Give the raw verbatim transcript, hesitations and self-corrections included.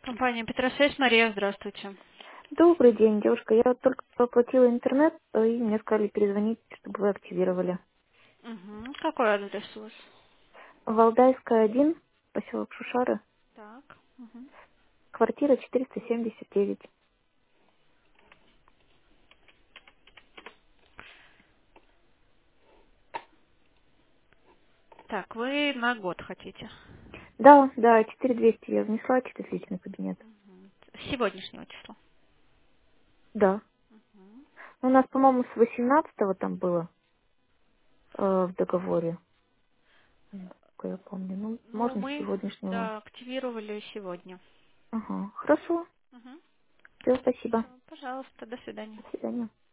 Компания Петросвязь, Мария, здравствуйте. Добрый день, девушка. Я вот только оплатила интернет, э, и мне сказали перезвонить, чтобы вы активировали. Угу. Какой адрес у вас? Валдайская, один, поселок Шушары, Так. Мгм. квартира четыреста семьдесят девять. Так, вы на год хотите? Да, да, четыре двести я внесла через личный кабинет. С сегодняшнего числа. Да. Ну, у нас, по-моему, с восемнадцатого там было э, в договоре, насколько я помню. Ну, Ну, можно с мы, сегодняшнего. да, активировали сегодня. Ага, хорошо. Угу. Все, спасибо. Все, пожалуйста, до свидания. До свидания.